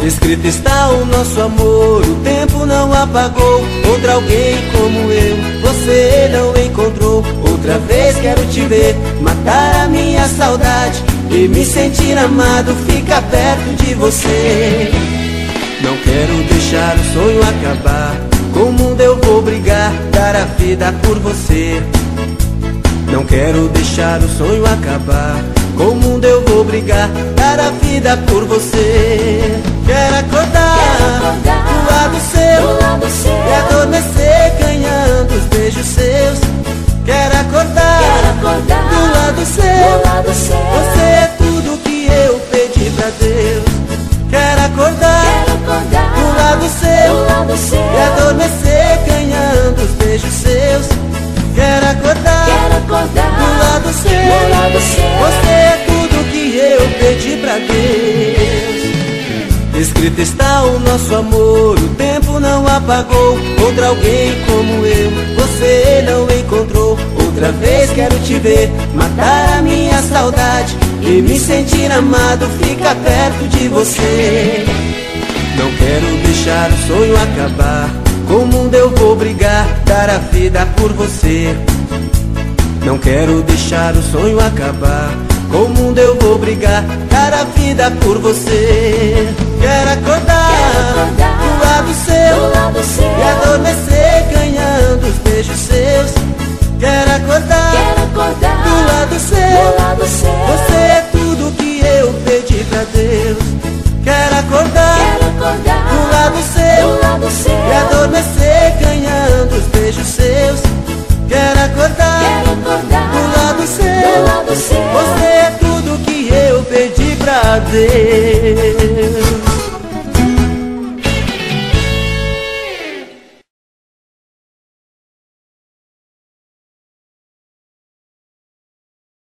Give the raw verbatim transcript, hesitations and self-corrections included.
Escrito está o nosso amor, o tempo não apagou. Outra alguém como eu, você não encontrou. Outra vez quero te ver, matar a minha saudade e me sentir amado, ficar perto de você. Não quero deixar o sonho acabar, com o mundo eu vou brigar, dar a vida por você. Não quero deixar o sonho acabar, com o mundo eu vou brigar, dar a vida por você. Quero acordar, Quero acordar do lado seu, do lado seu, e adormecer ganhando os beijos seus. Quero acordar, Quero acordar do lado seu, do lado seu. você é tudo que eu pedi pra Deus. Quero acordar, Quero acordar do lado seu, do lado seu, e adormecer ganhando os beijos seus. Quero acordar, Quero acordar do lado seu, do lado seu. você é tudo que eu pedi pra Deus. Escrito está o nosso amor, o tempo não apagou. Outra alguém como eu, você não encontrou. Outra vez quero te ver, matar a minha saudade e me sentir amado, ficar perto de você. Não quero deixar o sonho acabar, com o mundo eu vou brigar, dar a vida por você. Não quero deixar o sonho acabar, com o mundo eu vou brigar, dar a vida por você. Quero acordar, Quero acordar do lado seu, do lado seu, e adormecer ganhando os beijos seus. Quero acordar, Quero acordar do lado seu, do lado seu. você é tudo que eu pedi pra Deus. Quero acordar, Quero acordar do lado seu, do lado seu, e adormecer ganhando os beijos seus. Quero acordar, Quero acordar do lado seu, do lado seu. você é tudo que eu pedi pra Deus.